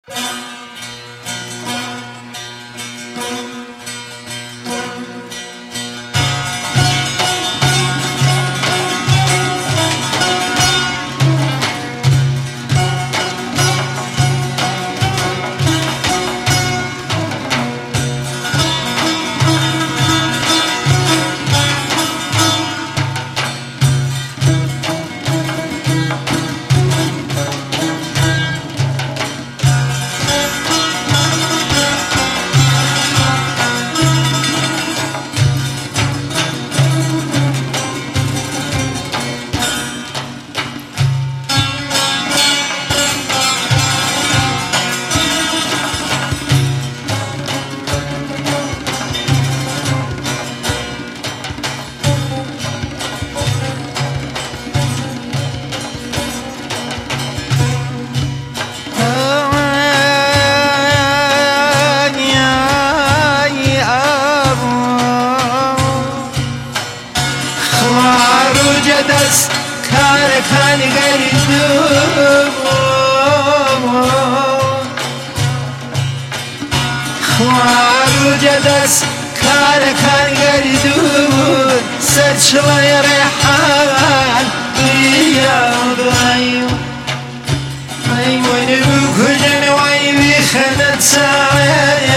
دست کار کارگری خواروج دست کار کارگری سرچلای ریحان بیادایو ایوانی بکجن وای بیخنت سایه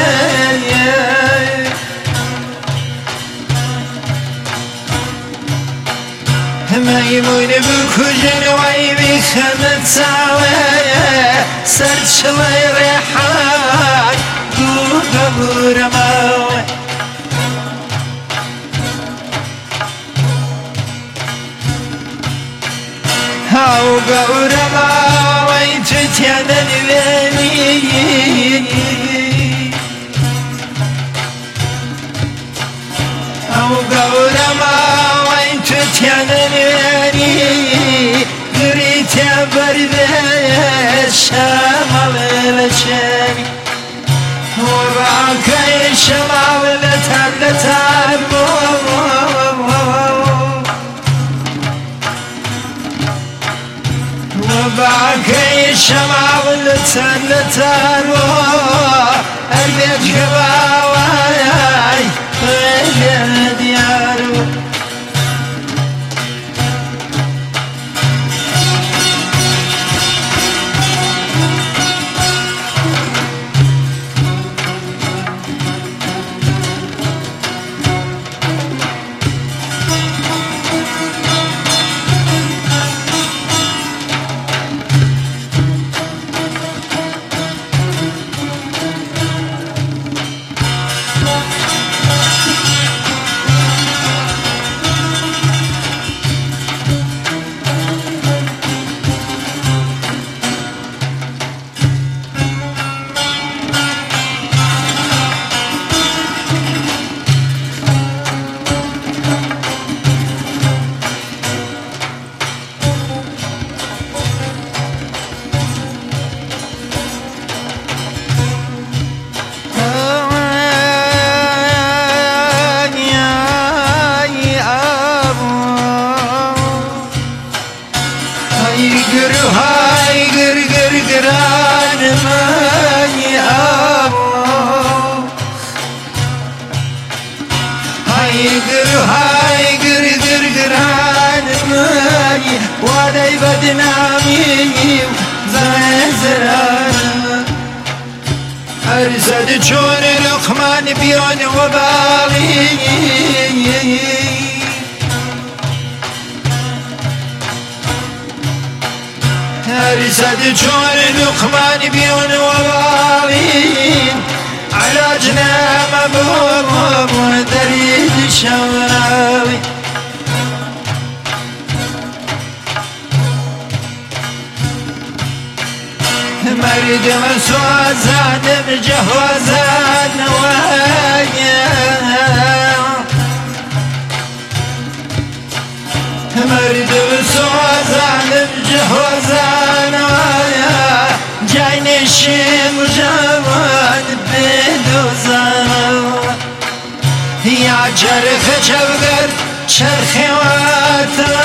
میمون بکجن وای بیخنت سایه سرچلای ریحان بورماوه هاو بورماوه تتیانن بینی هاو بورماوه تتیانن بینی گریت برده شمال لچنی وباكي شمال لتر وباكي شمال لتر البيت كباواي بين ديارو هاي قر قران ماني أبو هاي قر قران ماني وادي بدنامي زرزران أرزد جون لقمان بيون وبالي أرسد جون لقمان بيون وبالين على جنام أبو دريد شوراوي مريد مسوازان بجهوازان نوايا مريد مسوازان بجهوازان نوايا جاي نشيم جوان بدوزان يا جرخ جوغر شرخي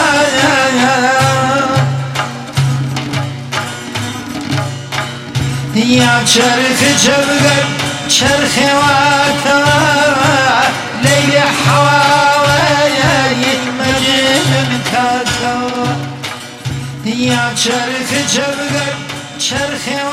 واتايا يا شرخ جبقر شرخ واتوا ليلي حواوي مجنن كاتوا يا شرخ جبقر شرخ